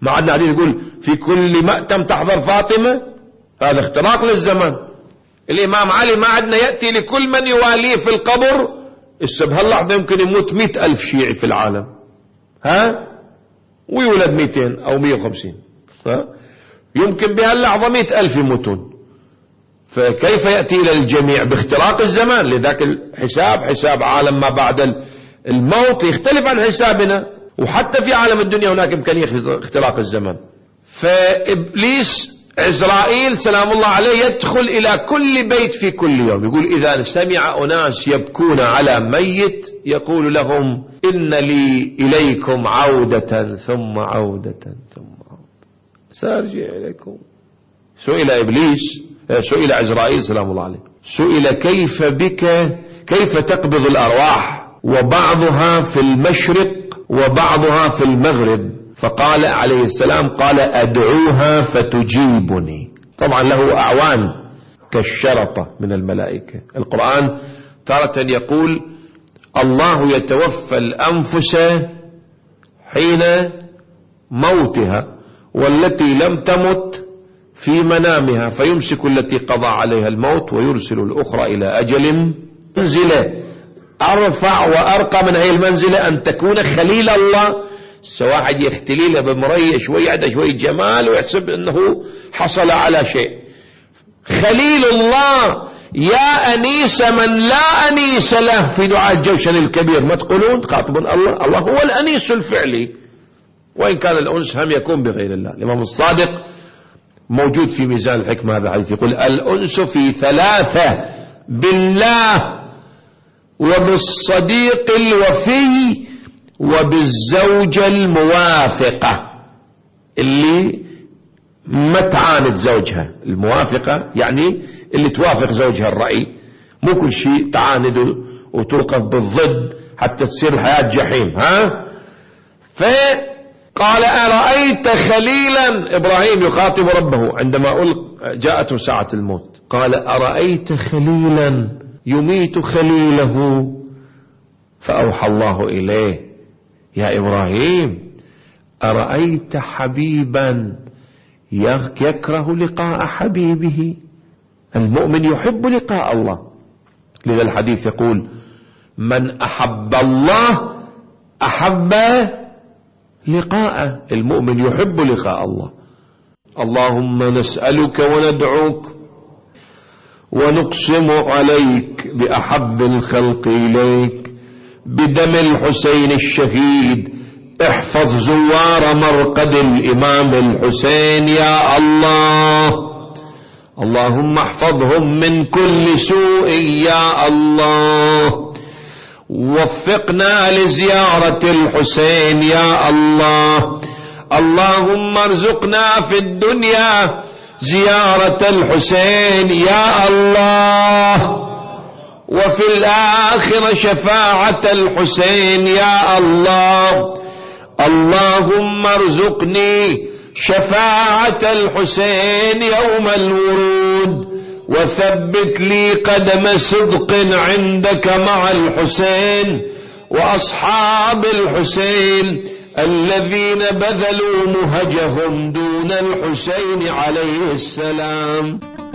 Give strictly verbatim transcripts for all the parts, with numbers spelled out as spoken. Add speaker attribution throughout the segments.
Speaker 1: ما عندنا حديث يقول في كل مأتم تحضر فاطمة، هذا اختراق للزمان. الإمام علي ما عندنا يأتي لكل من يواليه في القبر. إسا بهاللحظة يمكن يموت مئة ألف شيعي في العالم، ها، ويولد مئتين أو مئة وخمسين، ها، يمكن بهاللحظة مئة ألف يموتون. فكيف يأتي إلى الجميع باختراق الزمان؟ لذلك الحساب حساب عالم ما بعد الموت يختلف عن حسابنا، وحتى في عالم الدنيا هناك إمكانية اختراق الزمان. فإبليس عزرائيل سلام الله عليه يدخل إلى كل بيت في كل يوم، يقول إذا سمع أناس يبكون على ميت يقول لهم إن لي إليكم عودة ثم عودة ثم عودة، سأرجع إليكم. سئل إبليس، سئل عزرائيل سلام الله عليه، سئل كيف بك، كيف تقبض الأرواح وبعضها في المشرق وبعضها في المغرب؟ فقال عليه السلام، قال أدعوها فتجيبني. طبعا له أعوان كالشرطة من الملائكة. القرآن تارة يقول الله يتوفى الأنفس حين موتها والتي لم تمت في منامها فيمسك التي قضى عليها الموت ويرسل الأخرى إلى أجل منزلة. أرفع وأرقى من هذه المنزلة أن تكون خليل الله. سواحد يختلي له بمرية شوي عنده شوي جمال ويحسب أنه حصل على شيء. خليل الله يا أنيس من لا أنيس له في دعاء الجوشن الكبير، ما تقولون تخاطبون الله؟ الله هو الأنيس الفعلي، وإن كان الأنس هم يكون بغير الله. الإمام الصادق موجود في ميزان الحكمة هذا الحديث يقول الأنس في ثلاثة، بالله وبالصديق الوفي وبالزوجة الموافقة، اللي ما تعاند زوجها. الموافقة يعني اللي توافق زوجها الرأي، مو كل شيء تعاند وتوقف بالضد حتى تصير الحياة جحيم. ها، فقال أرأيت خليلا، إبراهيم يخاطب ربه عندما جاءته ساعة الموت، قال أرأيت خليلا يميت خليله؟ فأوحى الله إليه يا إبراهيم أرأيت حبيبا يكره لقاء حبيبه؟ المؤمن يحب لقاء الله. لذا الحديث يقول من أحب الله أحب لقاءه. المؤمن يحب لقاء الله. اللهم نسألك وندعوك ونقسم عليك بأحب الخلق إليك بدم الحسين الشهيد، احفظ زوار مرقد الإمام الحسين يا الله. اللهم احفظهم من كل سوء يا الله. وفقنا لزيارة الحسين يا الله. اللهم ارزقنا في الدنيا زيارة الحسين يا الله، وفي الآخرة شفاعة الحسين يا الله. اللهم ارزقني شفاعة الحسين يوم الورود، وثبت لي قدم صدق عندك مع الحسين وأصحاب الحسين الذين بذلوا مهجهم دون الحسين عليه السلام.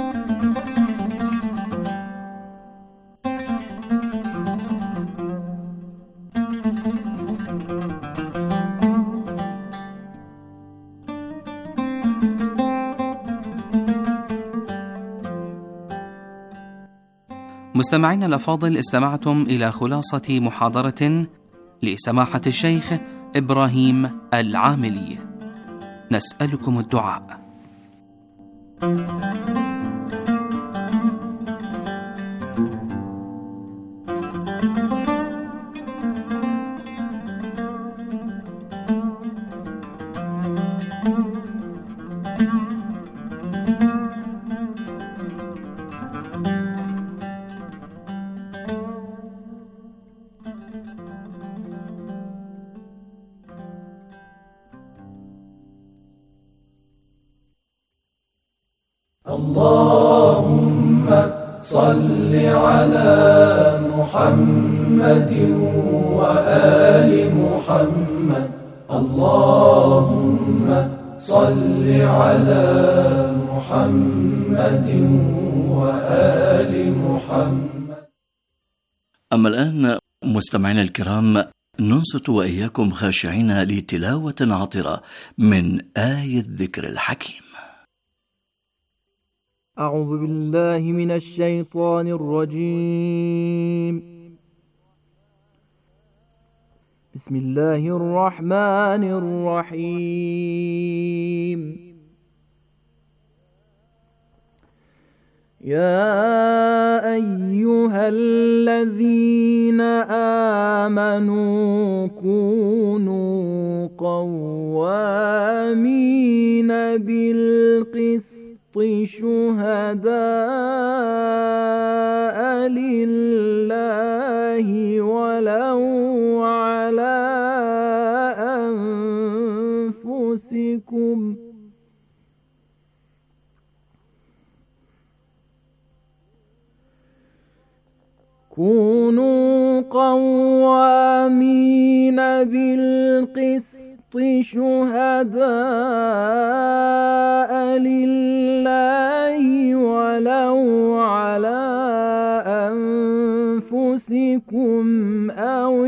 Speaker 2: مستمعينا الأفاضل، استمعتم إلى خلاصة محاضرة لسماحة الشيخ إبراهيم العاملي. نسألكم الدعاء.
Speaker 3: اللهم صل على محمد وآل محمد. اللهم صل على محمد وآل محمد.
Speaker 4: أما الآن مستمعينا الكرام، ننصت وإياكم خاشعين لتلاوة عطرة من آية الذكر الحكيم.
Speaker 5: أعوذ بالله من الشيطان الرجيم. بسم الله الرحمن الرحيم. يا أيها الذين آمنوا كونوا قوامين بالقسط شهداء لله ولو على أنفسكم كونوا قوامين بالقسط شهداء لله ولو على أنفسكم أو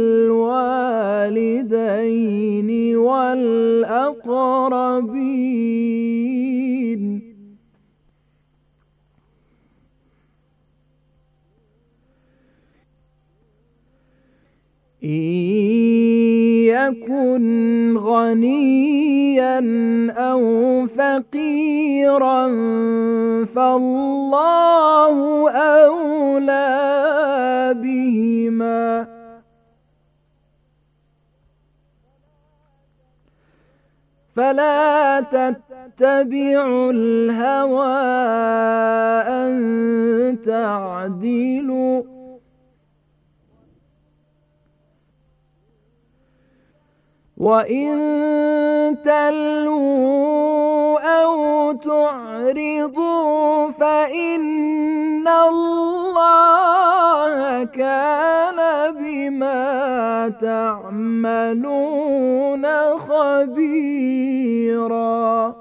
Speaker 5: الوالدين والأقربين إن يكن غنيا أو فقيرا فالله أولى بهما فلا تتبعوا الهوى أن تعدلوا وإن تلووا أو تعرضوا فإن الله كان بما تعملون خبيرا.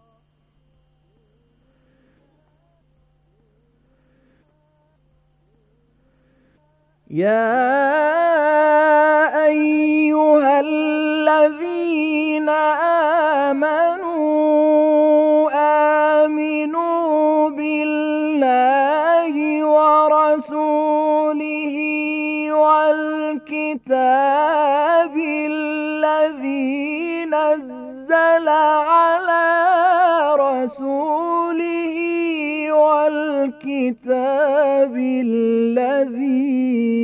Speaker 5: يا أيها الذين آمنوا آمنوا بالله ورسوله والكتاب الذي نزل على رسوله والكتاب الذي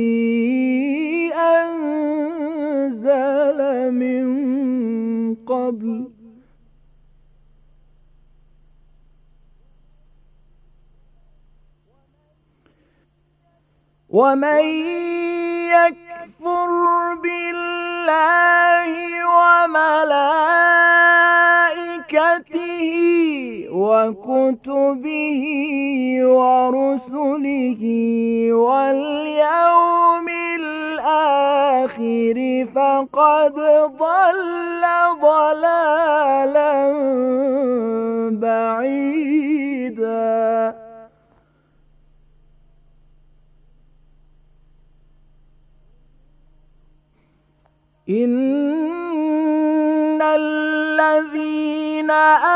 Speaker 5: أنزل من قبل ومن يكفر بالله وملائكته وكتبه ورسله واليوم الآخر فقد ضل ضلالا بعيدا. إن الذين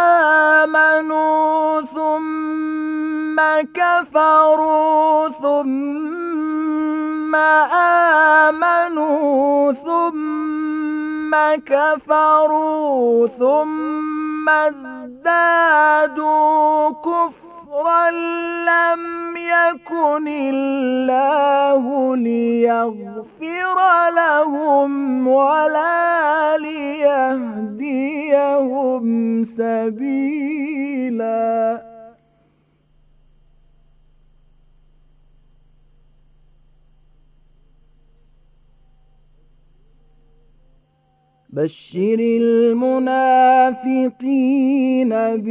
Speaker 5: آمنوا ثم كفروا ثم آمنوا ثم كفروا ثم ازدادوا كفرا لم يكن الله ليغفر لهم ولا ليهديهم سبيلا. بشر المنافقين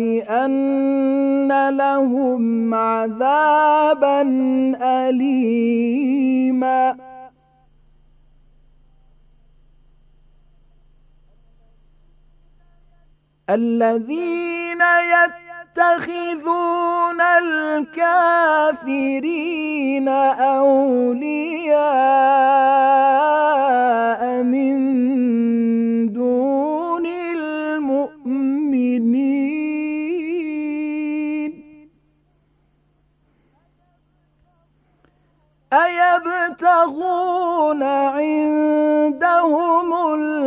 Speaker 5: بأن لهم عذابا أليما. الذين يتخذون الكافرين أولياء من دون المؤمنين أيبتغون عندهم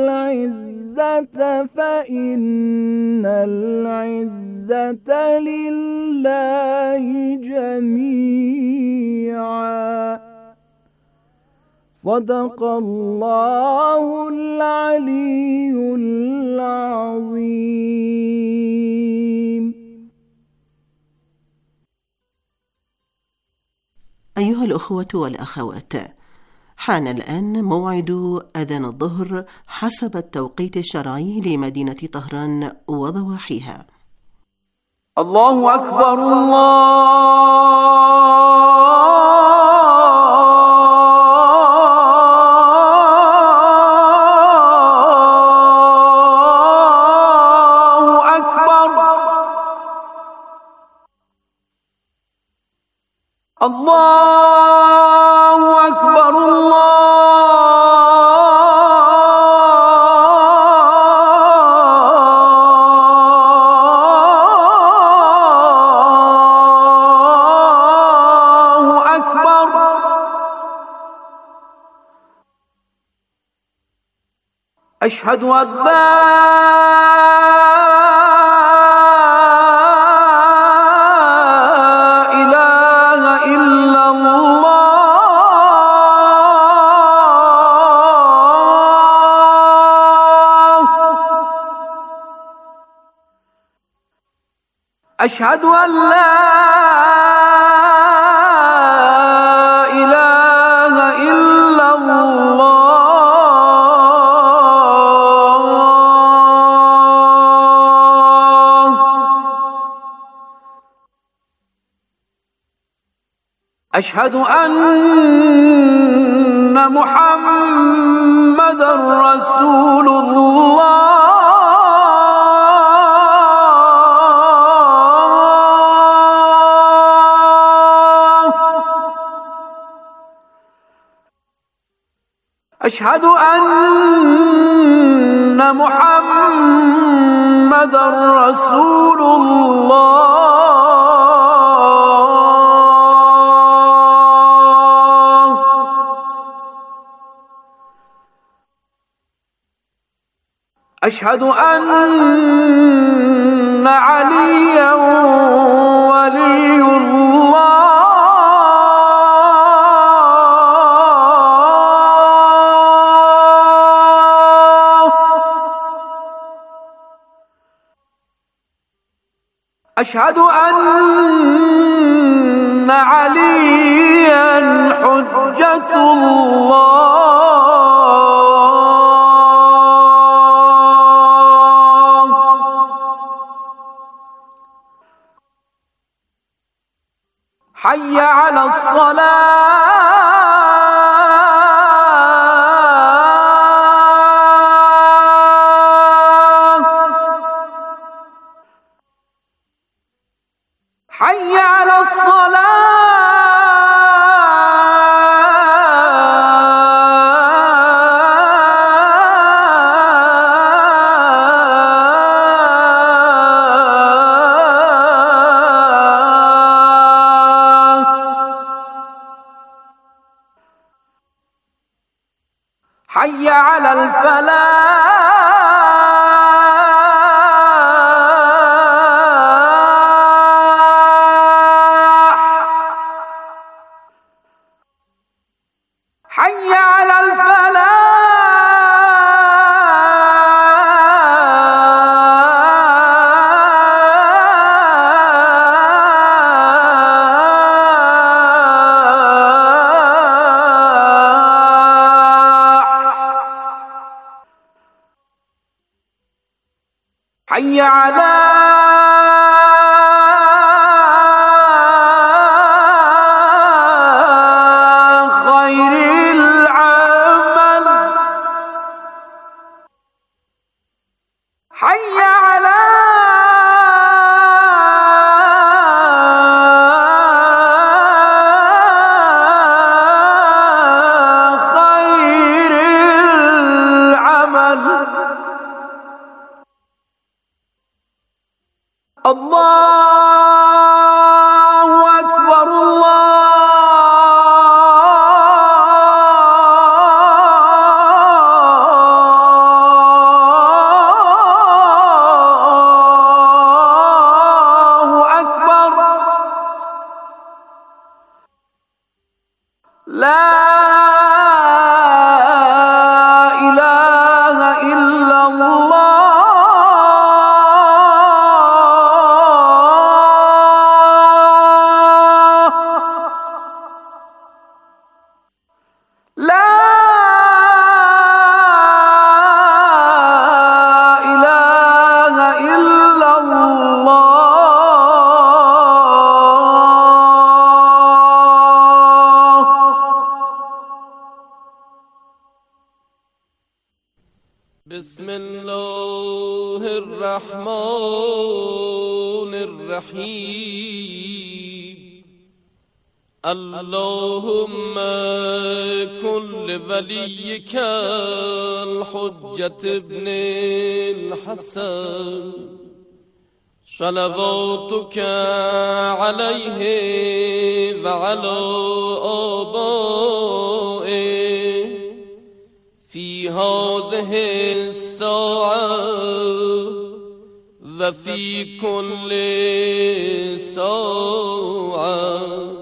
Speaker 5: العزة فإن العزة لله جميعا. صدق الله العلي العظيم.
Speaker 6: أيها الأخوة والأخوات، حان الآن موعد أذان الظهر حسب التوقيت الشرعي لمدينة طهران وضواحيها.
Speaker 7: الله أكبر، الله أكبر، الله أكبر، الله أكبر. أشهد أن أشهد أن لا إله إلا الله. أشهد أن محمدًا رسول الله. أشهد أن محمدًا رسول الله. أشهد أن عليًا ولي الله. أشهد أن عليا حجة الله. حي على الصلاة. حي على الصلاة. حي على الفلاح. حي على الفلاح. حي على خير العمل. حي على الله أكبر الله أكبر لا إله إلا الله
Speaker 8: بسم الله الرحمن الرحيم اللهم كن لوليك الحجة ابن الحسن صلواتك عليه وعلى آبائه في هذه الساعة وفي كل ساعة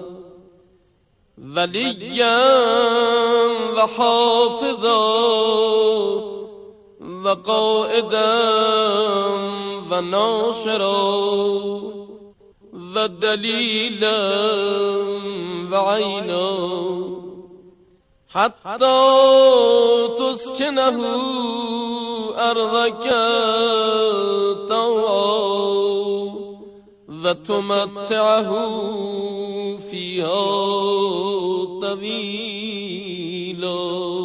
Speaker 8: وليا وحافظا وقائدا وناصرا ودليلا وعينا حتى تسكنه أرضك طوعا وتمتعه فيها طويلا.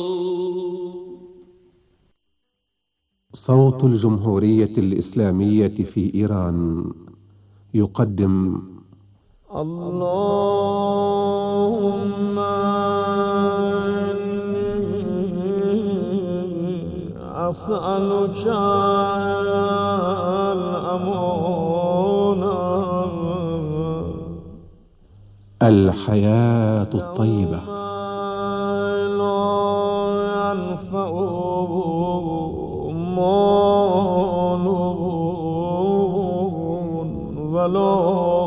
Speaker 9: صوت الجمهورية الإسلامية في إيران يقدم
Speaker 5: اللهم أسألك الأمان
Speaker 9: الحياة الطيبة
Speaker 5: لا ينفع مال ولا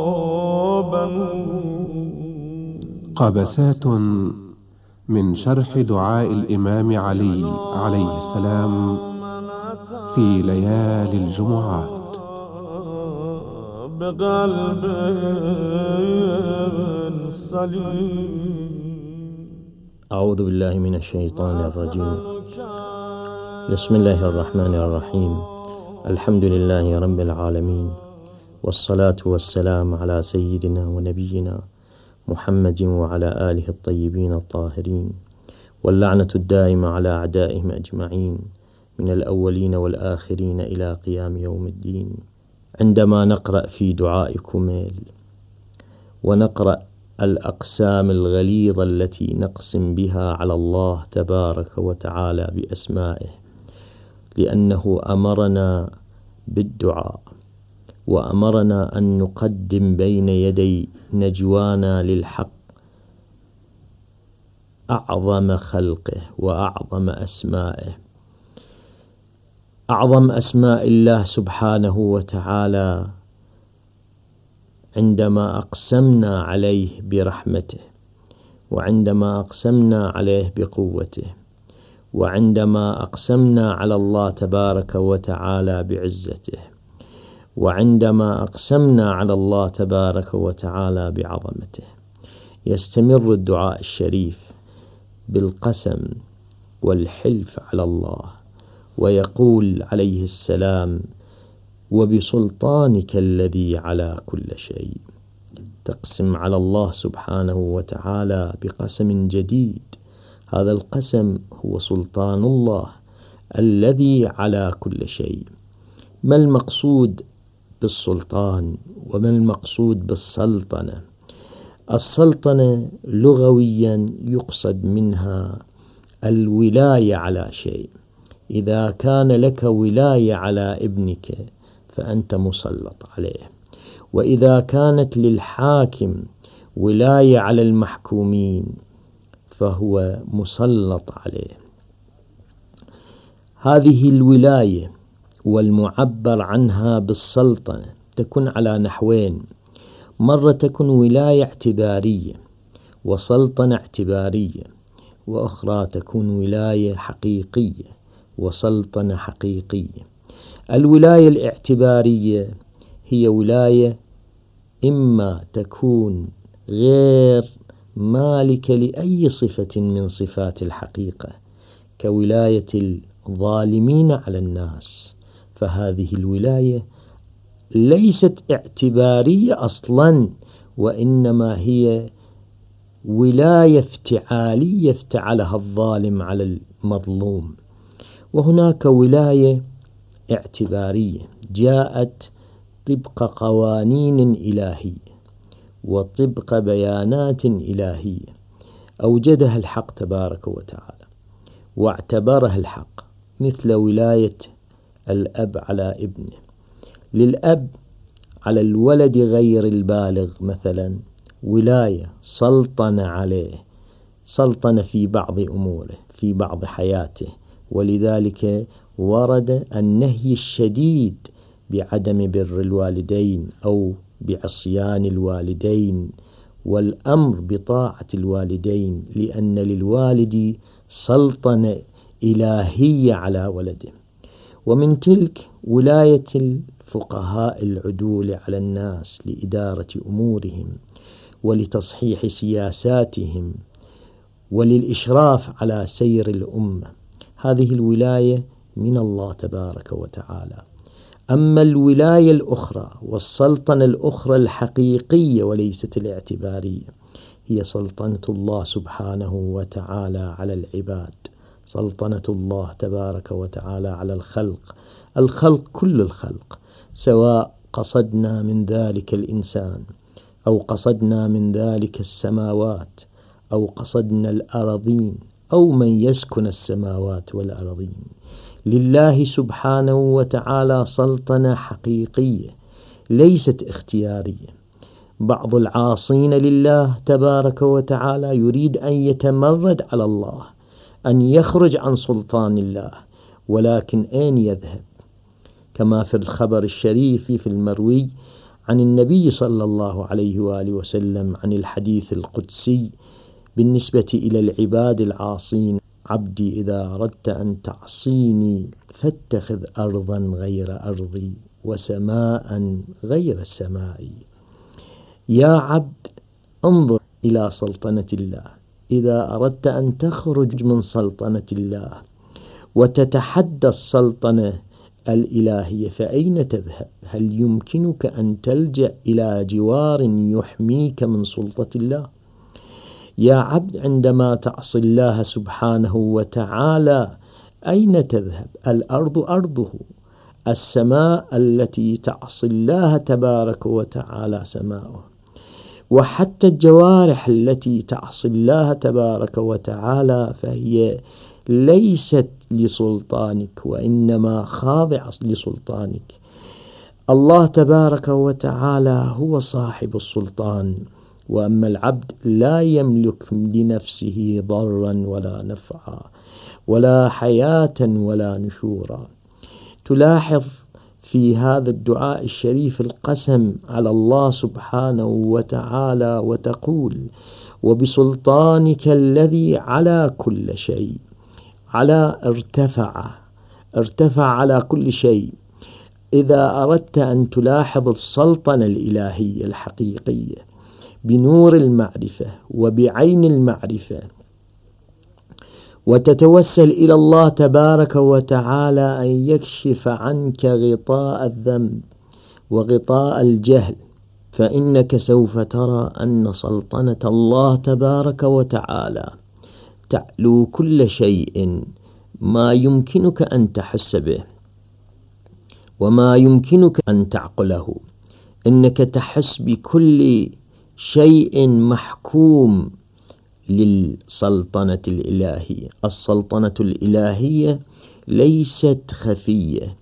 Speaker 5: بنون.
Speaker 9: قبسات من شرح دعاء الإمام علي عليه السلام في ليالي الجمعات.
Speaker 5: بقلب سليم.
Speaker 10: أعوذ بالله من الشيطان الرجيم. بسم الله الرحمن الرحيم. الحمد لله رب العالمين، والصلاة والسلام على سيدنا ونبينا محمد وعلى آله الطيبين الطاهرين، واللعنة الدائمة على أعدائهم أجمعين من الأولين والآخرين إلى قيام يوم الدين. عندما نقرأ في دعاء كميل ونقرأ الأقسام الغليظة التي نقسم بها على الله تبارك وتعالى بأسمائه، لأنه أمرنا بالدعاء وأمرنا أن نقدم بين يدي نجوانا للحق أعظم خلقه وأعظم أسمائه. أعظم أسماء الله سبحانه وتعالى عندما أقسمنا عليه برحمته، وعندما أقسمنا عليه بقوته، وعندما أقسمنا على الله تبارك وتعالى بعزته، وعندما أقسمنا على الله تبارك وتعالى بعظمته. يستمر الدعاء الشريف بالقسم والحلف على الله، ويقول عليه السلام: وبسلطانك الذي على كل شيء. تقسم على الله سبحانه وتعالى بقسم جديد. هذا القسم هو سلطان الله الذي على كل شيء. ما المقصود بالسلطان وما المقصود بالسلطنة؟ السلطنة لغويا يقصد منها الولاية على شيء. إذا كان لك ولاية على ابنك فأنت مسلط عليه. وإذا كانت للحاكم ولاية على المحكومين فهو مسلط عليه. هذه الولاية والمعبر عنها بالسلطنة تكون على نحوين: مرة تكون ولاية اعتبارية وسلطنة اعتبارية، وأخرى تكون ولاية حقيقية وسلطنة حقيقية. الولاية الاعتبارية هي ولاية إما تكون غير مالكة لأي صفة من صفات الحقيقة كولاية الظالمين على الناس، فهذه الولاية ليست اعتبارية أصلا، وإنما هي ولاية افتعالية افتعلها الظالم على المظلوم. وهناك ولاية اعتبارية جاءت طبق قوانين إلهية وطبق بيانات إلهية أوجدها الحق تبارك وتعالى واعتبرها الحق، مثل ولاية الأب على ابنه. للأب على الولد غير البالغ مثلا ولاية، سلطنة عليه، سلطنة في بعض أموره في بعض حياته، ولذلك ورد النهي الشديد بعدم بر الوالدين أو بعصيان الوالدين، والأمر بطاعة الوالدين، لأن للوالد سلطنة إلهية على ولده. ومن تلك ولاية الفقهاء العدول على الناس لإدارة أمورهم ولتصحيح سياساتهم وللإشراف على سير الأمة. هذه الولاية من الله تبارك وتعالى. أما الولاية الأخرى والسلطنة الأخرى الحقيقية وليست الاعتبارية هي سلطنة الله سبحانه وتعالى على العباد، سلطنة الله تبارك وتعالى على الخلق، الخلق كل الخلق، سواء قصدنا من ذلك الإنسان أو قصدنا من ذلك السماوات أو قصدنا الأراضين أو من يسكن السماوات والأراضين. لله سبحانه وتعالى سلطنة حقيقية ليست اختيارية. بعض العاصين لله تبارك وتعالى يريد أن يتمرد على الله، أن يخرج عن سلطان الله، ولكن أين يذهب؟ كما في الخبر الشريف في المروي عن النبي صلى الله عليه وآله وسلم عن الحديث القدسي بالنسبة إلى العباد العاصين: عبدي إذا أردت أن تعصيني فاتخذ أرضا غير أرضي وسماء غير سمائي. يا عبد انظر إلى سلطنة الله، إذا أردت أن تخرج من سلطنة الله وتتحدى السلطنة الإلهية فأين تذهب؟ هل يمكنك أن تلجأ إلى جوار يحميك من سلطة الله؟ يا عبد عندما تعصي الله سبحانه وتعالى أين تذهب؟ الأرض أرضه، السماء التي تعصي الله تبارك وتعالى سماؤه، وحتى الجوارح التي تعصي الله تبارك وتعالى فهي ليست لسلطانك وإنما خاضعة لسلطانك. الله تبارك وتعالى هو صاحب السلطان، وأما العبد لا يملك لنفسه ضرا ولا نفعا ولا حياة ولا نشورا. تلاحظ في هذا الدعاء الشريف القسم على الله سبحانه وتعالى وتقول: وبسلطانك الذي على كل شيء. على ارتفع ارتفع على كل شيء. إذا أردت أن تلاحظ السلطنة الإلهية الحقيقية بنور المعرفة وبعين المعرفة وتتوسل إلى الله تبارك وتعالى أن يكشف عنك غطاء الذنب وغطاء الجهل، فإنك سوف ترى أن سلطنة الله تبارك وتعالى تعلو كل شيء ما يمكنك أن تحس به وما يمكنك أن تعقله. إنك تحس بكل شيء محكوم للسلطنة الإلهية. السلطنة الإلهية ليست خفية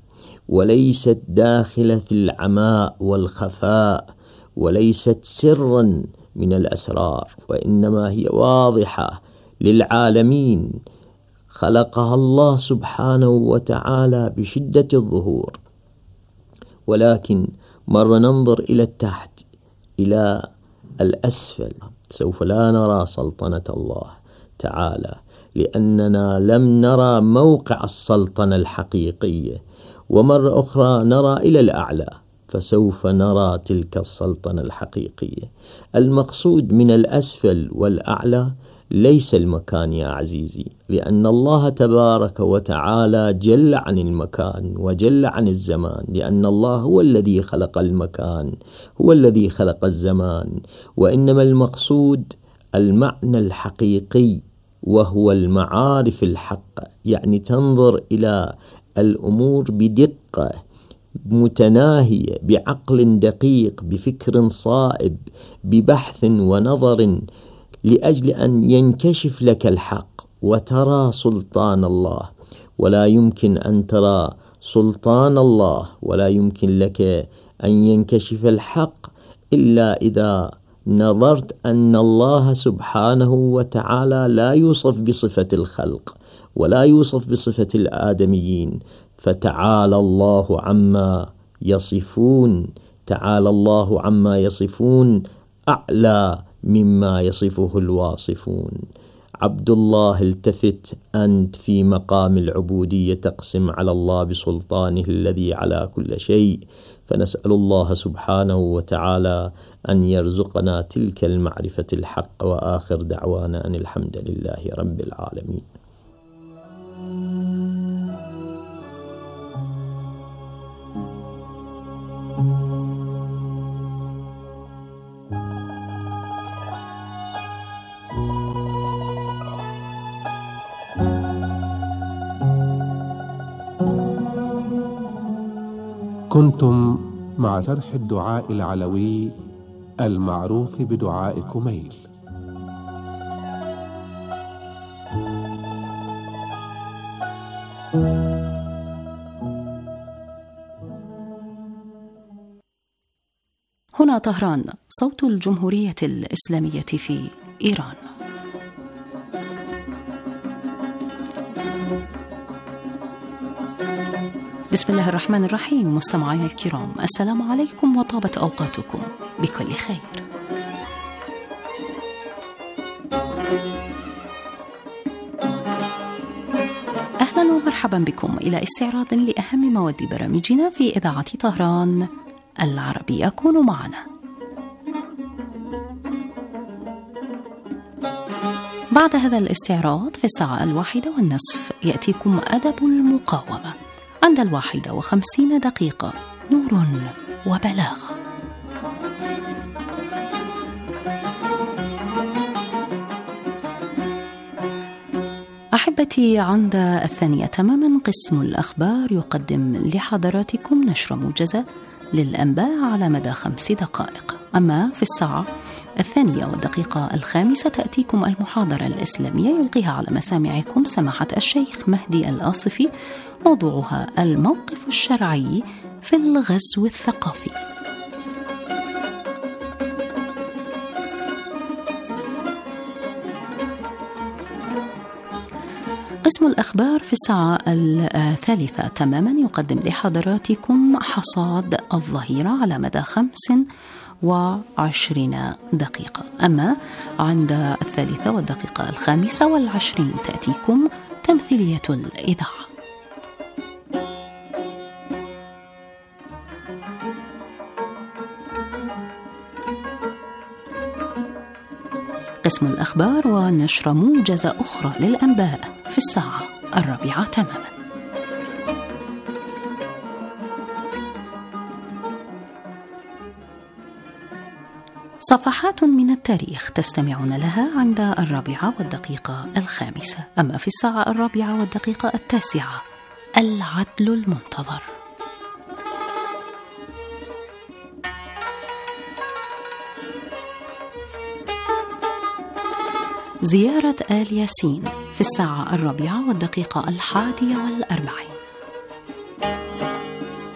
Speaker 10: وليست داخلة في العماء والخفاء، وليست سرا من الأسرار، وإنما هي واضحة للعالمين، خلقها الله سبحانه وتعالى بشدة الظهور. ولكن مرة ننظر إلى التحت، إلى الأسفل، سوف لا نرى سلطنة الله تعالى، لأننا لم نرى موقع السلطنة الحقيقية. ومرة أخرى نرى إلى الأعلى، فسوف نرى تلك السلطنة الحقيقية. المقصود من الأسفل والأعلى ليس المكان يا عزيزي، لأن الله تبارك وتعالى جل عن المكان وجل عن الزمان، لأن الله هو الذي خلق المكان، هو الذي خلق الزمان. وإنما المقصود المعنى الحقيقي، وهو المعارف الحق، يعني تنظر إلى الأمور بدقة متناهية، بعقل دقيق، بفكر صائب، ببحث ونظر، لأجل أن ينكشف لك الحق وترى سلطان الله. ولا يمكن أن ترى سلطان الله، ولا يمكن لك أن ينكشف الحق إلا إذا نظرت أن الله سبحانه وتعالى لا يوصف بصفة الخلق، ولا يوصف بصفة الآدميين. فتعالى الله عما يصفون، تعالى الله عما يصفون أعلى مما يصفه الواصفون. عبد الله، التفت أنت في مقام العبودية تقسم على الله بسلطانه الذي على كل شيء. فنسأل الله سبحانه وتعالى أن يرزقنا تلك المعرفة الحق. وآخر دعوانا أن الحمد لله رب العالمين.
Speaker 9: كنتم مع شرح الدعاء العلوي المعروف بدعاء كميل.
Speaker 11: هنا طهران، صوت الجمهورية الإسلامية في إيران. بسم الله الرحمن الرحيم. مستمعينا الكرام، السلام عليكم وطابت أوقاتكم بكل خير. أهلا ومرحبا بكم إلى استعراض لأهم مواد برامجنا في إذاعة طهران العربية. كونوا معنا. بعد هذا الاستعراض في الساعة الواحدة والنصف يأتيكم أدب المقاومة. عند الواحدة وخمسين دقيقة نور وبلاغة. أحبتي، عند الثانية تماما قسم الأخبار يقدم لحضراتكم نشرة موجزة للأنباء على مدى خمس دقائق. أما في الساعة الثانية والدقيقة الخامسة تأتيكم المحاضرة الإسلامية يلقيها على مسامعكم سماحة الشيخ مهدي الآصفي، موضوعها الموقف الشرعي في الغزو الثقافي. قسم الأخبار في الساعة الثالثة تماما يقدم لحضراتكم حصاد الظهيرة على مدى خمس وعشرين دقيقة. أما عند الثالثة والدقيقة الخامسة والعشرين تأتيكم تمثيلية الإذاعة. قسم الأخبار ونشرة موجزة أخرى للأنباء في الساعة الرابعة تماما. صفحات من التاريخ تستمعون لها عند الرابعة والدقيقة الخامسة. أما في الساعة الرابعة والدقيقة التاسعة العدل المنتظر. زيارة آل ياسين في الساعة الرابعة والدقيقة الحادية والأربعين.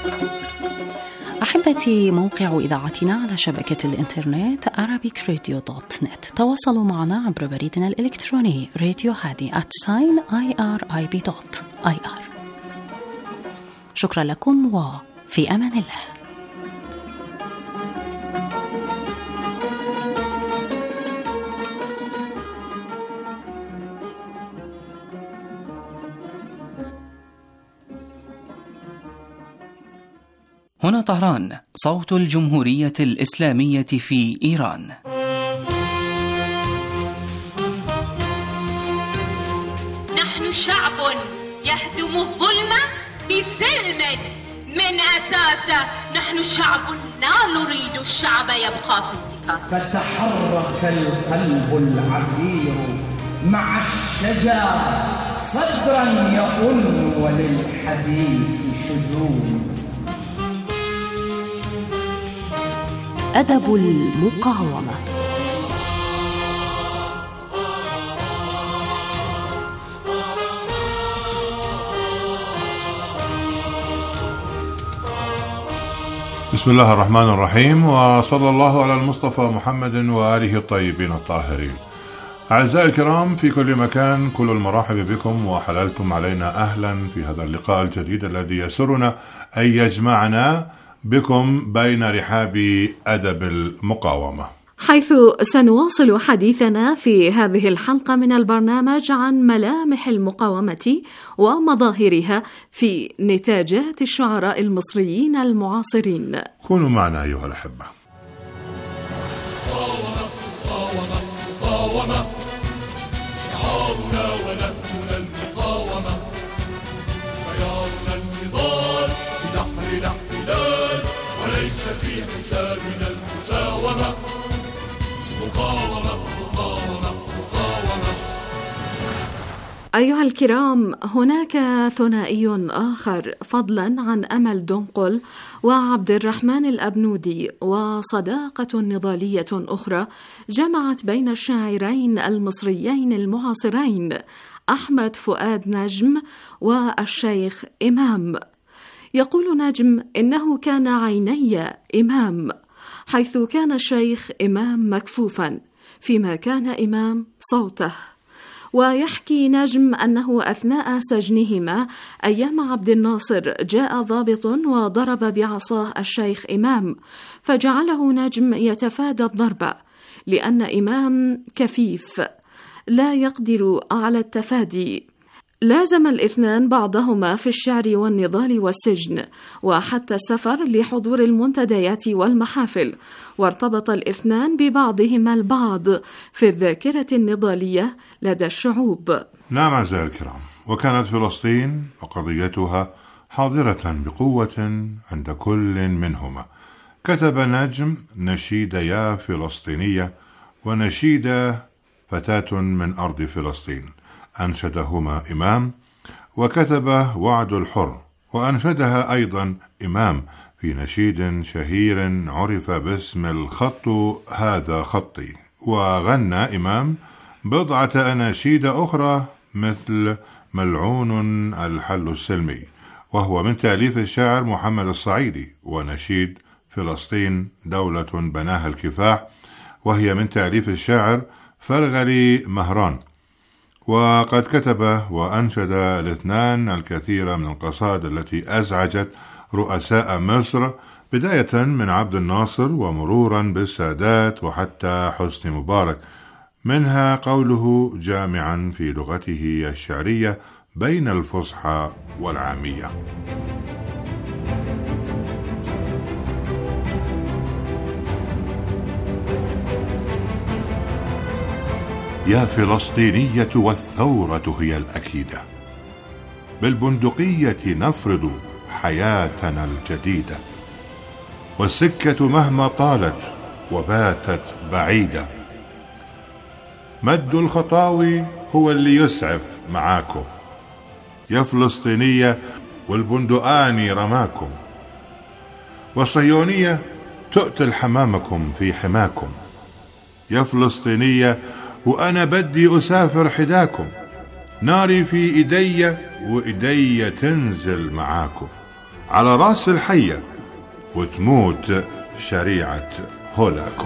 Speaker 11: أحبتي، موقع إذاعتنا على شبكة الإنترنت arabic radio dot net. تواصلوا معنا عبر بريدنا الإلكتروني راديو هادي at sign irib dot ir. شكرا لكم وفي أمان الله.
Speaker 2: هنا طهران، صوت الجمهورية الإسلامية في إيران.
Speaker 12: نحن شعب يهدم الظلم بسلم من أساسه. نحن شعب لا نريد الشعب يبقى في انتكاسه.
Speaker 13: فتحرك القلب العسير مع الشجر صدرا يؤن وللحديث شجون.
Speaker 11: أدب المقاومة.
Speaker 14: بسم الله الرحمن الرحيم، وصلى الله على المصطفى محمد وآله الطيبين الطاهرين. أعزائي الكرام في كل مكان، كل المرحب بكم وحللتم علينا أهلا في هذا اللقاء الجديد الذي يسرنا أن يجمعنا بكم بين رحاب أدب المقاومة،
Speaker 15: حيث سنواصل حديثنا في هذه الحلقة من البرنامج عن ملامح المقاومة ومظاهرها في نتاجات الشعراء المصريين المعاصرين.
Speaker 14: كونوا معنا أيها الأحبة.
Speaker 16: مقاومة مقاومة مقاومة، شعارنا ونهجنا المقاومة، شيارنا النضال في بحر الاحتلال وليس في حسابنا المساومة. مقاومة مقاومة مقاومة.
Speaker 15: أيها الكرام، هناك ثنائي آخر فضلا عن أمل دنقل وعبد الرحمن الأبنودي، وصداقة نضالية أخرى جمعت بين الشاعرين المصريين المعاصرين أحمد فؤاد نجم والشيخ إمام. يقول نجم إنه كان عيني إمام، حيث كان الشيخ إمام مكفوفا فيما كان إمام صوته. ويحكي نجم أنه أثناء سجنهما أيام عبد الناصر جاء ضابط وضرب بعصاه الشيخ إمام، فجعله نجم يتفادى الضرب لأن إمام كفيف لا يقدر على التفادي. لازم الاثنان بعضهما في الشعر والنضال والسجن، وحتى السفر لحضور المنتديات والمحافل، وارتبط الاثنان ببعضهما البعض في الذاكرة النضالية لدى الشعوب.
Speaker 14: نعم أعزائي الكرام، وكانت فلسطين وقضيتها حاضرة بقوة عند كل منهما. كتب نجم نشيد يا فلسطينية ونشيد فتاة من أرض فلسطين، أنشدهما إمام، وكتب وعد الحر وأنشدها أيضا إمام في نشيد شهير عرف باسم الخط هذا خطي. وغنى إمام بضعة أناشيد أخرى مثل ملعون الحل السلمي، وهو من تأليف الشاعر محمد الصعيدي، ونشيد فلسطين دولة بناها الكفاح، وهي من تأليف الشاعر فرغلي مهران. وقد كتب وأنشد الاثنان الكثير من القصائد التي أزعجت رؤساء مصر، بداية من عبد الناصر ومرورا بالسادات وحتى حسني مبارك، منها قوله جامعا في لغته الشعرية بين الفصحى والعامية. يا فلسطينية والثورة هي الأكيدة، بالبندقية نفرض حياتنا الجديدة، والسكة مهما طالت وباتت بعيدة، مد الخطاوي هو اللي يسعف معاكم، يا فلسطينية والبندقاني رماكم، والصهيونية تقتل حمامكم في حماكم، يا فلسطينية وأنا بدي أسافر حداكم، ناري في إيدي وإيدي تنزل معاكم، على رأس الحية وتموت شريعة هولاكو.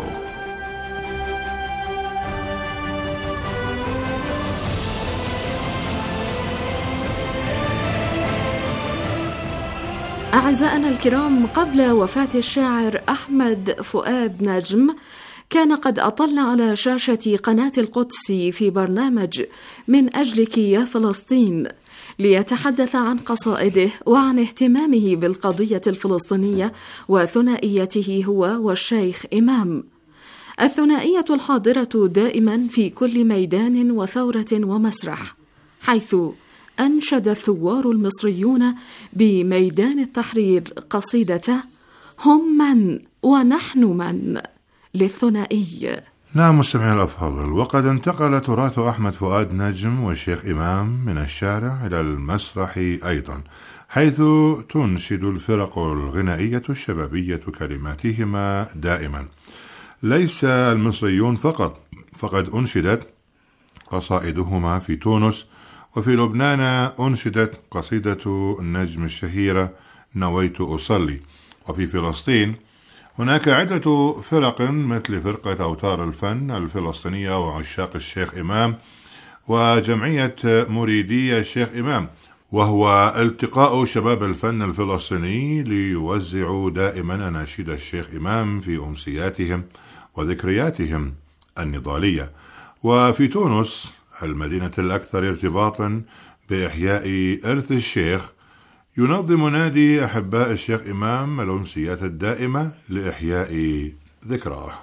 Speaker 15: أعزائنا الكرام، قبل وفاة الشاعر أحمد فؤاد نجم كان قد أطل على شاشة قناة القدس في برنامج من أجلك يا فلسطين ليتحدث عن قصائده وعن اهتمامه بالقضية الفلسطينية وثنائيته هو والشيخ إمام. الثنائية الحاضرة دائما في كل ميدان وثورة ومسرح، حيث أنشد الثوار المصريون بميدان التحرير قصيدته هم من ونحن من للثنائي.
Speaker 14: نعم مستمعي الأفاضل، وقد انتقل تراث أحمد فؤاد نجم والشيخ إمام من الشارع إلى المسرح أيضا، حيث تنشد الفرق الغنائية الشبابية كلماتهما دائما. ليس المصريون فقط، فقد أنشدت قصائدهما في تونس، وفي لبنان أنشدت قصيدة النجم الشهيرة نويت أصلي، وفي فلسطين هناك عدة فرق مثل فرقة أوتار الفن الفلسطينية وعشاق الشيخ إمام وجمعية مريدي الشيخ إمام، وهو التقاء شباب الفن الفلسطيني ليوزعوا دائما أناشيد الشيخ إمام في أمسياتهم وذكرياتهم النضالية. وفي تونس المدينة الأكثر ارتباطا بإحياء إرث الشيخ ينظم نادي أحباء الشيخ إمام الأمسيات الدائمة لإحياء ذكراه.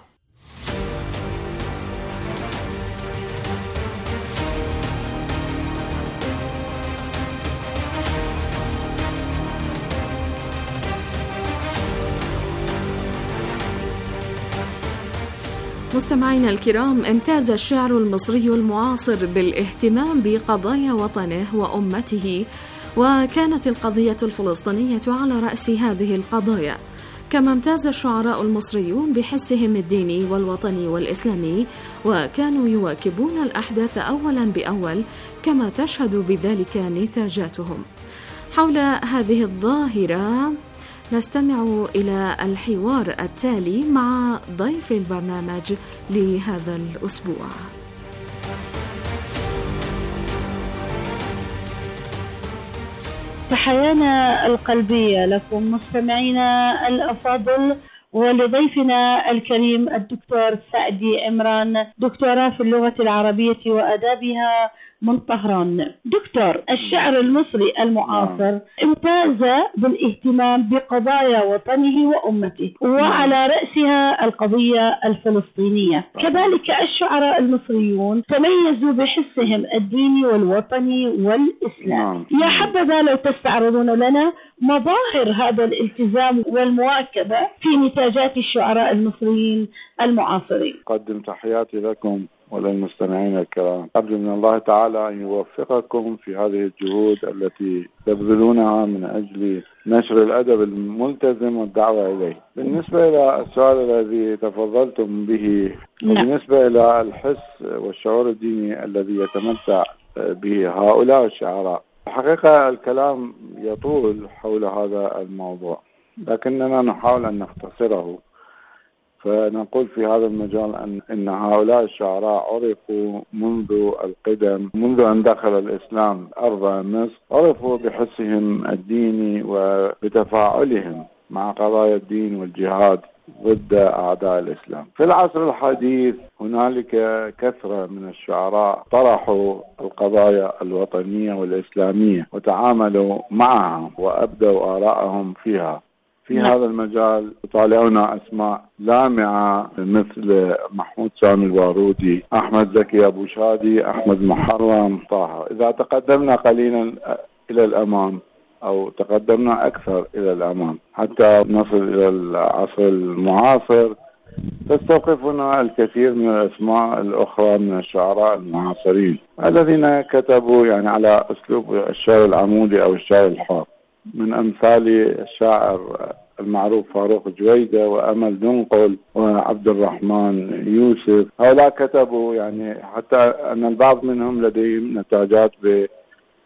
Speaker 15: مستمعينا الكرام، امتاز الشعر المصري المعاصر بالاهتمام بقضايا وطنه وأمته، وكانت القضية الفلسطينية على رأس هذه القضايا، كما امتاز الشعراء المصريون بحسهم الديني والوطني والإسلامي، وكانوا يواكبون الأحداث أولا بأول كما تشهد بذلك نتاجاتهم. حول هذه الظاهرة نستمع إلى الحوار التالي مع ضيف البرنامج لهذا الأسبوع.
Speaker 17: تحيانا القلبية لكم مستمعينا الأفاضل، ولضيفنا الكريم الدكتور سعدي عمران، دكتوراه في اللغة العربية وآدابها من طهران. دكتور، الشعر المصري المعاصر امتاز بالاهتمام بقضايا وطنه وأمته، وعلى رأسها القضية الفلسطينية. كذلك الشعراء المصريون تميزوا بحسهم الديني والوطني والإسلامي. يا حبذا لو تستعرضون لنا مظاهر هذا الالتزام والمواكبة في نتاجات الشعراء المصريين المعاصرين.
Speaker 18: أقدم تحياتي لكم وللمستمعين الكرام، أرجو من الله تعالى أن يوفقكم في هذه الجهود التي تبذلونها من أجل نشر الأدب الملتزم والدعوة إليه. بالنسبة إلى السؤال الذي تفضلتم به، وبالنسبة إلى الحس والشعور الديني الذي يتمتع به هؤلاء الشعراء، الحقيقة الكلام يطول حول هذا الموضوع، لكننا نحاول أن نختصره. فنقول في هذا المجال أن إن هؤلاء الشعراء عرفوا منذ القدم، منذ أن دخل الإسلام أرض مصر، عرفوا بحسهم الديني وبتفاعلهم مع قضايا الدين والجهاد ضد أعداء الإسلام. في العصر الحديث هنالك كثرة من الشعراء طرحوا القضايا الوطنية والإسلامية وتعاملوا معها وأبدوا آراءهم فيها. في هذا المجال طالعنا أسماء لامعة مثل محمود سامي البارودي، أحمد زكي أبو شادي، أحمد محرم، طه. إذا تقدمنا قليلا إلى الأمام أو تقدمنا أكثر إلى الأمام حتى نصل إلى العصر المعاصر، تستوقفنا الكثير من الأسماء الأخرى من الشعراء المعاصرين الذين كتبوا يعني على أسلوب الشعر العمودي أو الشعر الحر، من أمثال الشاعر المعروف فاروق جويدة وأمل دنقل وعبد الرحمن يوسف. هؤلاء كتبوا يعني حتى أن البعض منهم لديهم نتاجات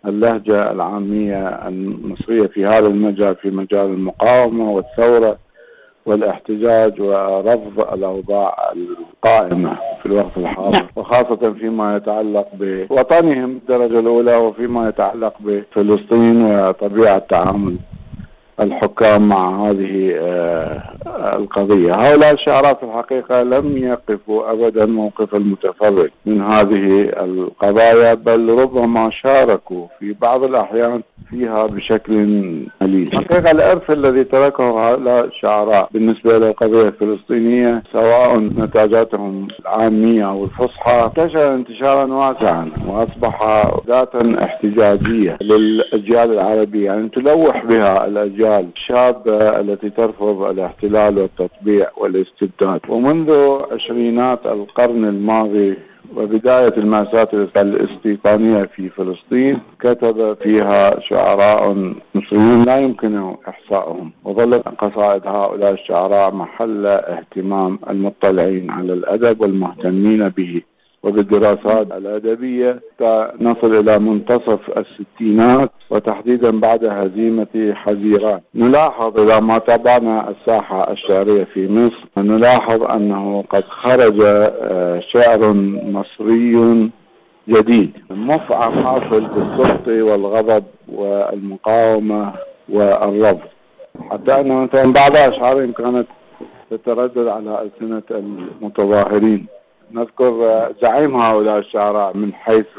Speaker 18: اللهجة العامية المصرية في هذا المجال، في مجال المقاومة والثورة والاحتجاج ورفض الأوضاع القائمة في الوقت الحاضر، وخاصة فيما يتعلق بوطنهم بالدرجة الأولى وفيما يتعلق بفلسطين وطبيعة تعامل الحكام مع هذه القضية. هؤلاء الشعراء في الحقيقة لم يقفوا أبدا موقف المتفرج من هذه القضايا، بل ربما شاركوا في بعض الأحيان فيها بشكل مليء. الحقيقة الإرث الذي تركه هؤلاء الشعراء بالنسبة للقضية الفلسطينية، سواء نتاجاتهم العامية أو الفصحى، انتشر انتشارا واسعا وأصبح ذاتا احتجاجية للأجيال العربية، يعني تلوح بها الأجيال الشابة التي ترفض الاحتلال والتطبيع والاستبداد. ومنذ عشرينات القرن الماضي وبداية المأساة الاستيطانية في فلسطين كتب فيها شعراء مصريون لا يمكن إحصائهم، وظلت قصائد هؤلاء الشعراء محل اهتمام المطلعين على الأدب والمهتمين به وبالدراسات الأدبية، نصل إلى منتصف الستينات وتحديدا بعد هزيمة حزيران. نلاحظ إذا ما تابعنا الساحة الشعرية في مصر، نلاحظ أنه قد خرج شعر مصري جديد مفعم حاصل بالسخط والغضب والمقاومة والرفض، حتى أنه مثلا بعض أشعارهم كانت تتردد على ألسنة المتظاهرين. نذكر زعيم هؤلاء الشعراء من حيث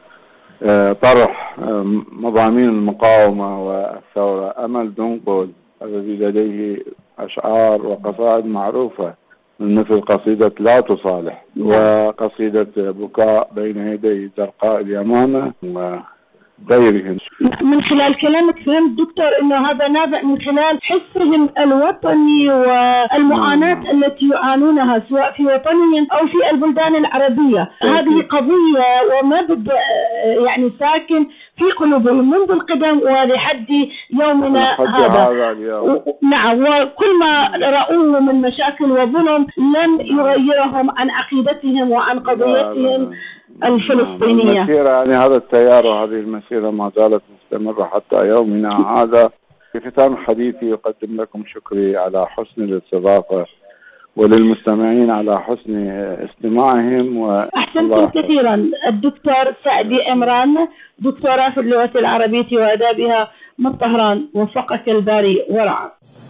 Speaker 18: طرح مضامين المقاومة والثورة، أمل دنقل، الذي لديه أشعار وقصائد معروفة مثل قصيدة لا تصالح وقصيدة بكاء بين يدي زرقاء اليمامة وغيرهم.
Speaker 17: من خلال كلامك فهمت دكتور انه هذا نابع من خلال حسهم الوطني والمعاناة التي يعانونها سواء في وطنهم او في البلدان العربية. هذه قضية ومبدأ يعني ساكن في قلوبهم منذ القدم ولحد يومنا هذا. و... نعم، وكل ما رأوه من مشاكل وظلم لم يغيرهم عن عقيدتهم وعن قضيتهم الفلسطينية.
Speaker 18: المسيرة يعني هذا التيار وهذه المسيرة ما زالت مستمرة حتى يومنا هذا. في ختام حديثي أقدم لكم شكري على حسن الاستضافة وللمستمعين على حسن استماعهم.
Speaker 17: أحسنتم كثيرا. الدكتور سعدي عمران، دكتوراه في اللغة العربية وآدابها من طهران، وفقك الباري ورعا.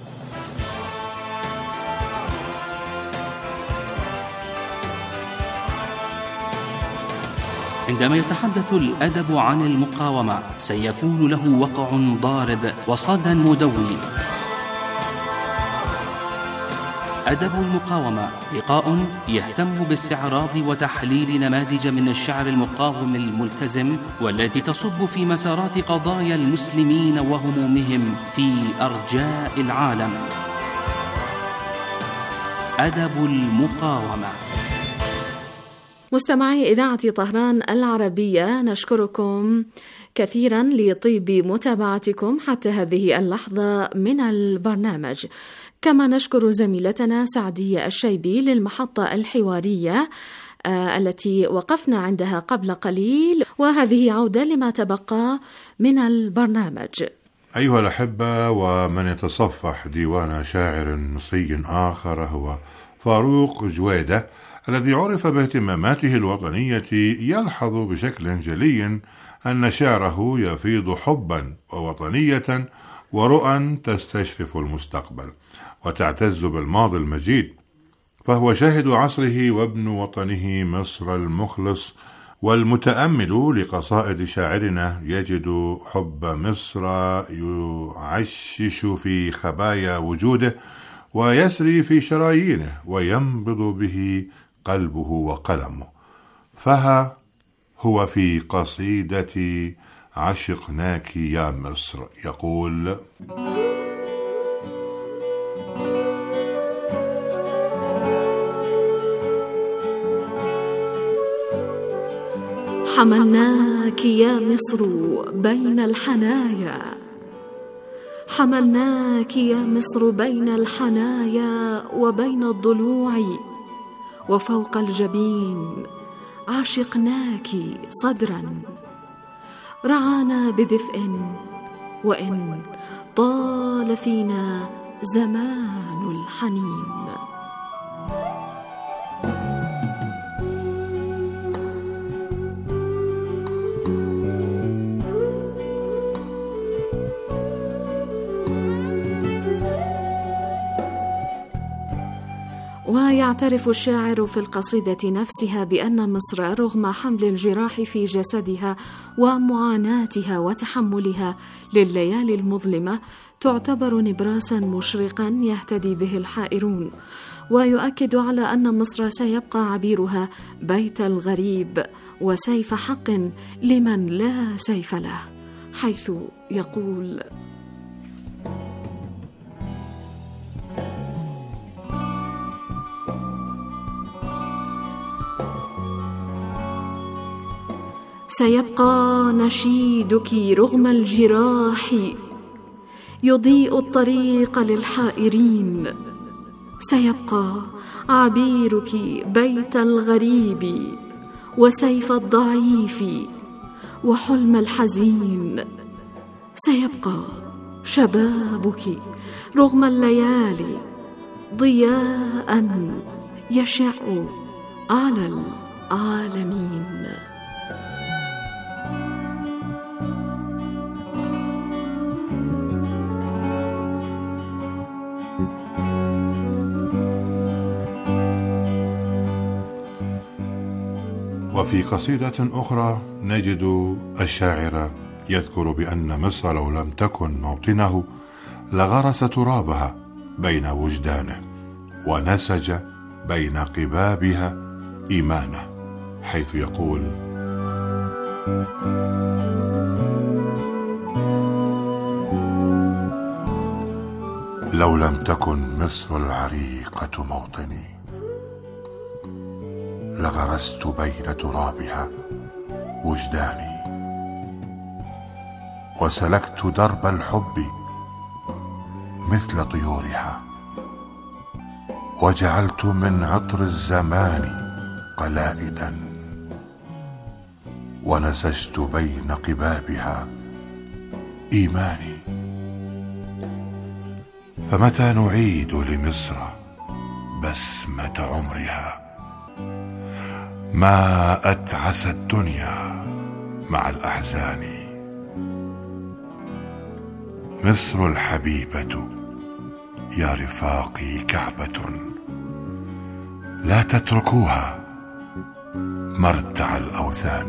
Speaker 2: عندما يتحدث الأدب عن المقاومة سيكون له وقع ضارب وصدى مدوي. أدب المقاومة لقاء يهتم باستعراض وتحليل نماذج من الشعر المقاوم الملتزم والتي تصب في مسارات قضايا المسلمين وهمومهم في أرجاء العالم. أدب المقاومة.
Speaker 15: مستمعي إذاعة طهران العربية، نشكركم كثيرا لطيب متابعتكم حتى هذه اللحظة من البرنامج، كما نشكر زميلتنا سعدية الشيبي للمحطة الحوارية آه التي وقفنا عندها قبل قليل، وهذه عودة لما تبقى من البرنامج.
Speaker 14: أيها الأحبة، ومن يتصفح ديوان شاعر مصري آخر هو فاروق جويدة الذي عرف باهتماماته الوطنية، يلحظ بشكل جلي أن شعره يفيض حبا ووطنية ورؤى تستشرف المستقبل وتعتز بالماضي المجيد، فهو شاهد عصره وابن وطنه مصر المخلص والمتأمل لقصائد شاعرنا، يجد حب مصر يعشش في خبايا وجوده ويسري في شرايينه وينبض به قلبه وقلمه. فها هو في قصيدة عشقناك يا مصر يقول:
Speaker 15: حملناك يا مصر بين الحنايا، حملناك يا مصر بين الحنايا وبين الضلوع وفوق الجبين، عشقناك صدرا رعانا بدفء وإن طال فينا زمان الحنين. ويعترف الشاعر في القصيدة نفسها بأن مصر رغم حمل الجراح في جسدها ومعاناتها وتحملها لليالي المظلمة تعتبر نبراسا مشرقا يهتدي به الحائرون، ويؤكد على أن مصر سيبقى عبيرها بيت الغريب وسيف حق لمن لا سيف له، حيث يقول: سيبقى نشيدك رغم الجراح يضيء الطريق للحائرين، سيبقى عبيرك بيت الغريب وسيف الضعيف وحلم الحزين، سيبقى شبابك رغم الليالي ضياء يشع على العالمين.
Speaker 14: وفي قصيدة أخرى نجد الشاعر يذكر بأن مصر لو لم تكن موطنه لغرس ترابها بين وجدانه ونسج بين قبابها إيمانه، حيث يقول: لو لم تكن مصر العريقة موطني لغرست بين ترابها وجداني وسلكت درب الحب مثل طيورها وجعلت من عطر الزمان قلائدا ونسجت بين قبابها إيماني. فمتى نعيد لمصر بسمة عمرها ما أتعس الدنيا مع الأحزان. مصر الحبيبة يا رفاقي كعبة لا تتركوها مرتع الأوثان.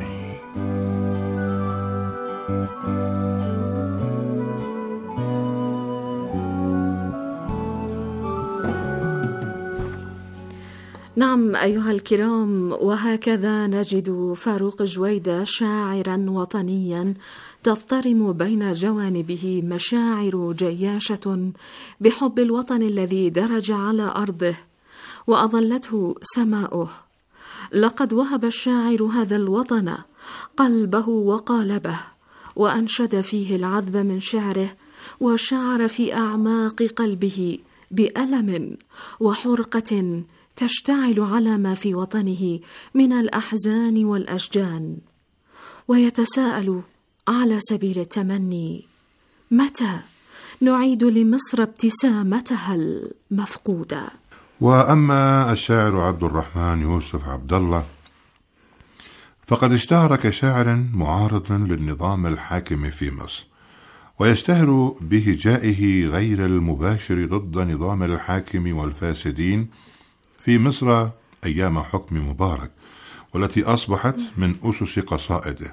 Speaker 15: نعم أيها الكرام، وهكذا نجد فاروق جويدة شاعرا وطنيا تضطرم بين جوانبه مشاعر جياشة بحب الوطن الذي درج على أرضه وأظلته سماؤه. لقد وهب الشاعر هذا الوطن قلبه وقالبه، وأنشد فيه العذب من شعره، وشعر في أعماق قلبه بألم وحرقة تشتعل على ما في وطنه من الأحزان والأشجان، ويتساءل على سبيل التمني: متى نعيد لمصر ابتسامتها المفقودة؟
Speaker 14: وأما الشاعر عبد الرحمن يوسف عبد الله فقد اشتهر كشاعر معارض للنظام الحاكم في مصر، ويشتهر بهجائه غير المباشر ضد نظام الحاكم والفاسدين في مصر أيام حكم مبارك، والتي أصبحت من أسس قصائده.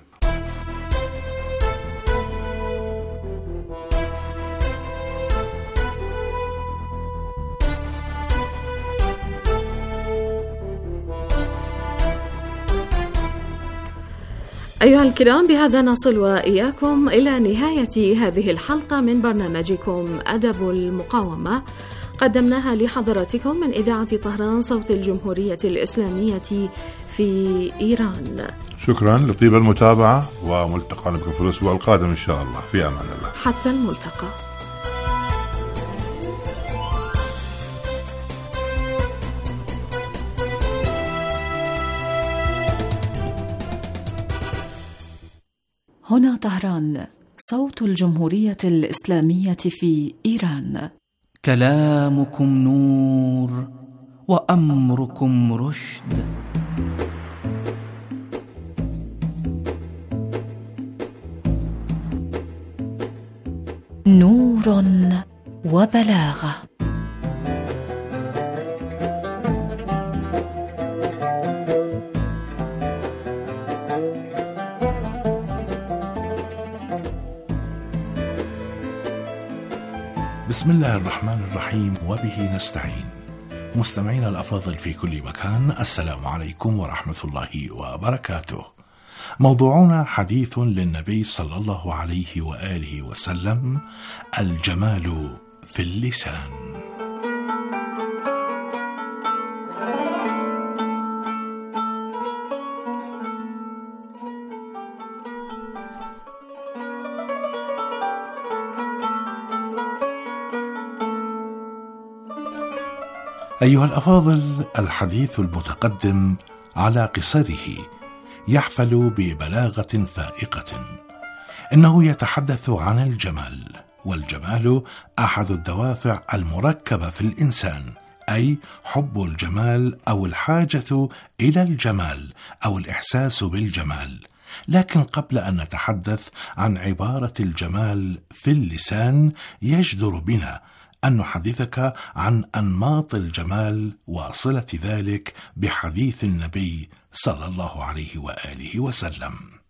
Speaker 15: أيها الكرام، بهذا نصل وإياكم إلى نهاية هذه الحلقة من برنامجكم أدب المقاومة، قدمناها لحضراتكم من إذاعة طهران صوت الجمهورية الإسلامية في إيران.
Speaker 14: شكرا لطيب المتابعة، وملتقى بكم في الأسبوع القادم إن شاء الله، في أمان الله.
Speaker 15: حتى الملتقى.
Speaker 19: هنا طهران، صوت الجمهورية الإسلامية في إيران.
Speaker 2: كلامكم نور وأمركم رشد.
Speaker 19: نور وبلاغة.
Speaker 20: بسم الله الرحمن الرحيم، وبه نستعين. مستمعينا الأفاضل في كل مكان، السلام عليكم ورحمة الله وبركاته. موضوعنا حديث للنبي صلى الله عليه وآله وسلم: الجمال في اللسان. أيها الأفاضل، الحديث المتقدم على قصره يحفل ببلاغة فائقة. إنه يتحدث عن الجمال، والجمال أحد الدوافع المركبة في الإنسان، أي حب الجمال أو الحاجة إلى الجمال أو الإحساس بالجمال. لكن قبل أن نتحدث عن عبارة الجمال في اللسان، يجدر بنا أن نحدثك عن أنماط الجمال وصلة ذلك بحديث النبي صلى الله عليه وآله وسلم.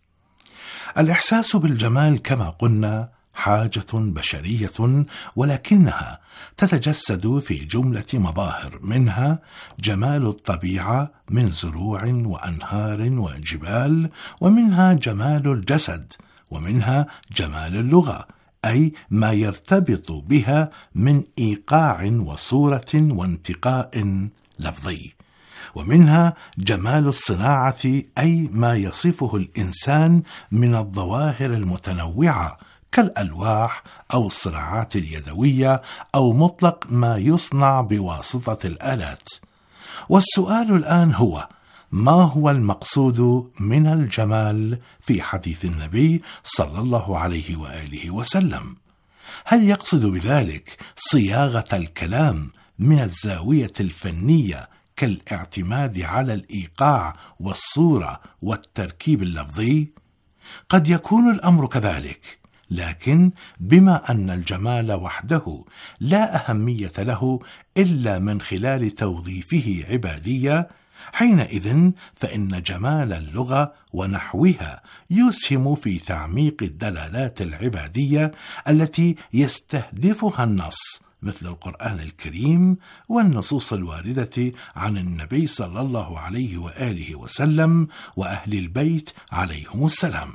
Speaker 20: الإحساس بالجمال كما قلنا حاجة بشرية، ولكنها تتجسد في جملة مظاهر، منها جمال الطبيعة من زروع وأنهار وجبال، ومنها جمال الجسد، ومنها جمال اللغة، أي ما يرتبط بها من إيقاع وصورة وانتقاء لفظي، ومنها جمال الصناعة، أي ما يصفه الإنسان من الظواهر المتنوعة كالألواح أو الصناعات اليدوية أو مطلق ما يصنع بواسطة الآلات. والسؤال الآن هو: ما هو المقصود من الجمال في حديث النبي صلى الله عليه وآله وسلم؟ هل يقصد بذلك صياغة الكلام من الزاوية الفنية كالاعتماد على الإيقاع والصورة والتركيب اللفظي؟ قد يكون الأمر كذلك، لكن بما أن الجمال وحده لا أهمية له إلا من خلال توظيفه عبادية، حينئذ فإن جمال اللغة ونحوها يسهم في تعميق الدلالات العبادية التي يستهدفها النص، مثل القرآن الكريم والنصوص الواردة عن النبي صلى الله عليه وآله وسلم وأهل البيت عليهم السلام.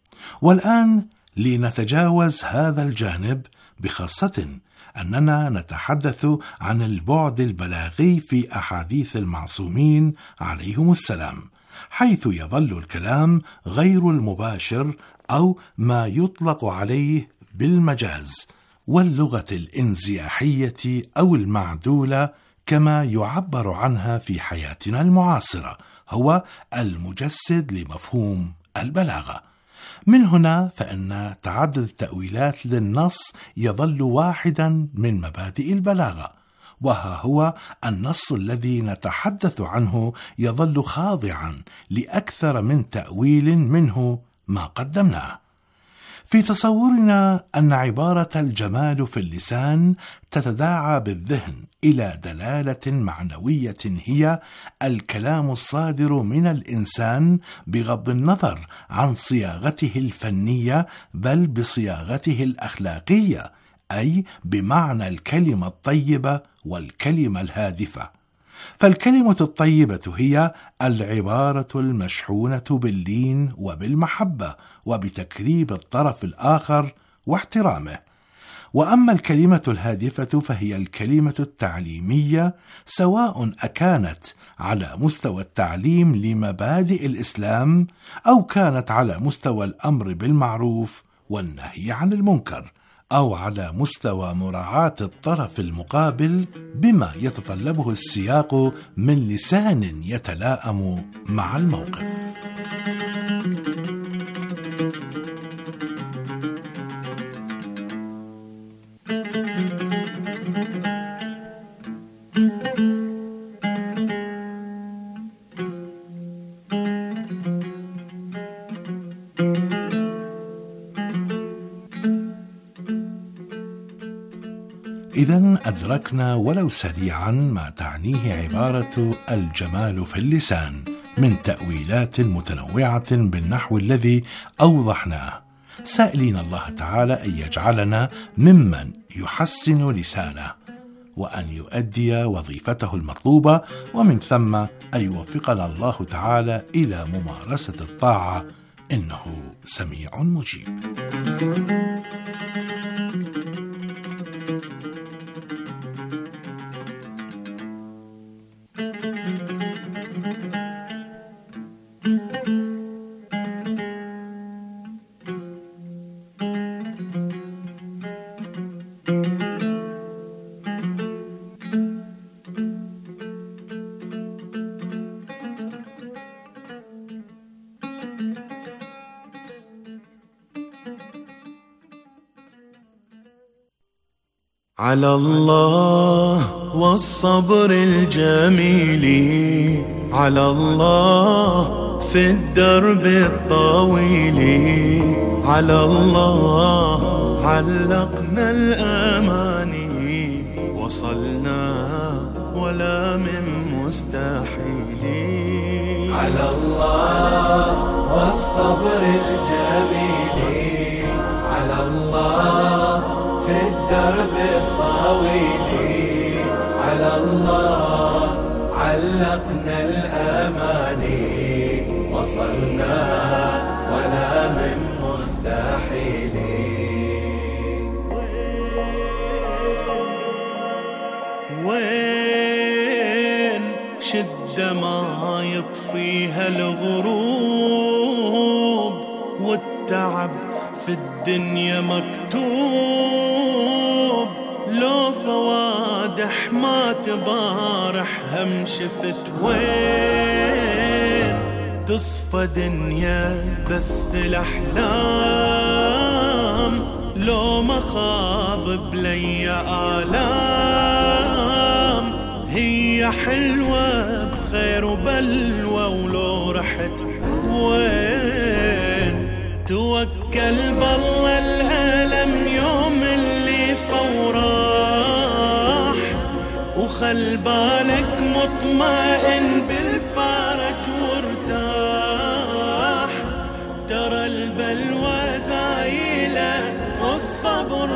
Speaker 20: والآن لنتجاوز هذا الجانب، بخاصة أننا نتحدث عن البعد البلاغي في أحاديث المعصومين عليهم السلام، حيث يظل الكلام غير المباشر أو ما يطلق عليه بالمجاز، واللغة الانزياحية أو المعدولة كما يعبر عنها في حياتنا المعاصرة، هو المجسد لمفهوم البلاغة. من هنا فإن تعدد التأويلات للنص يظل واحدا من مبادئ البلاغة، وها هو النص الذي نتحدث عنه يظل خاضعا لأكثر من تأويل منه ما قدمناه. في تصورنا أن عبارة الجمال في اللسان تتداعى بالذهن إلى دلالة معنوية هي الكلام الصادر من الإنسان بغض النظر عن صياغته الفنية، بل بصياغته الأخلاقية، أي بمعنى الكلمة الطيبة والكلمة الهادفة. فالكلمة الطيبة هي العبارة المشحونة باللين وبالمحبة وبتكريم الطرف الآخر واحترامه. وأما الكلمة الهادفة فهي الكلمة التعليمية، سواء أكانت على مستوى التعليم لمبادئ الإسلام أو كانت على مستوى الأمر بالمعروف والنهي عن المنكر، أو على مستوى مراعاة الطرف المقابل بما يتطلبه السياق من لسان يتلائم مع الموقف. إذن أدركنا ولو سريعا ما تعنيه عبارة الجمال في اللسان من تأويلات متنوعة بالنحو الذي أوضحناه، سائلين الله تعالى أن يجعلنا ممن يحسن لسانه وأن يؤدي وظيفته المطلوبة، ومن ثم أن يوفقنا الله تعالى إلى ممارسة الطاعة، إنه سميع مجيب.
Speaker 21: على الله والصبر الجميل، على الله في الدرب الطويل، على الله علقنا الأماني، وصلنا ولا من مستحيل.
Speaker 3: على الله والصبر الجميل، على الله في الدرب الطويل، على الله علقنا الأماني، وصلنا ولا من مستحيل.
Speaker 21: وين شدة ما يطفيها الغروب، والتعب في الدنيا مكتوب، لو فوادح ما تبارح هم شفت. وين تصفى دنيا بس في الأحلام، لو مخاض بلي آلام، هي حلوة بخير وبلوى ولو رحت. وين توكل بالله الألم يوم اللي فوراح، وخل بالك مطمئن بالفرج وارتاح، ترى البلوى زايلة والصبر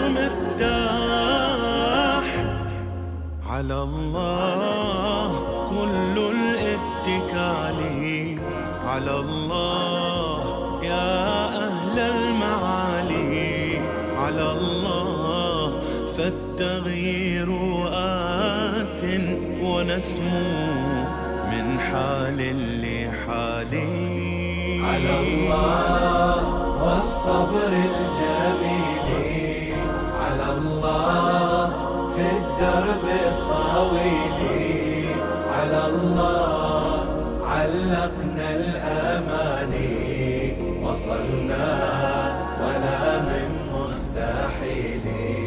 Speaker 21: مفتاح. على الله كل الاتكال، على الله يا أهل المعالي، على الله فالتغيير آت ونسمو من حال لحال.
Speaker 3: على الله والصبر الجميل، على الله في الدرب الطويل، على الله علقنا الأماني، وصلنا ولا من مستحيل.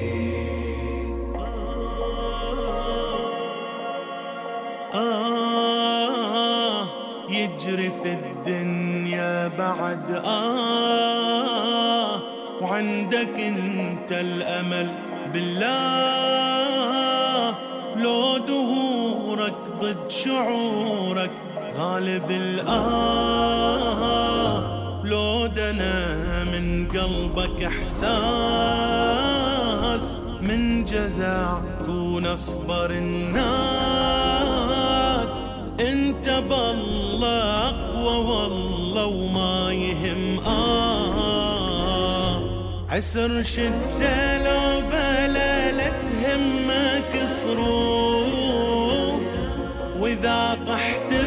Speaker 21: آه يجري في الدنيا بعد آه، وعندك انت الأمل بالله، لو دهورك ضد شعورك غالب الآه، لو دنا من قلبك إحساس من جزع كون أصبر الناس. انت بالله أقوى والله وما يهم آه، عسر شدة لو بلا لا تهمك صروف، وإذا طحت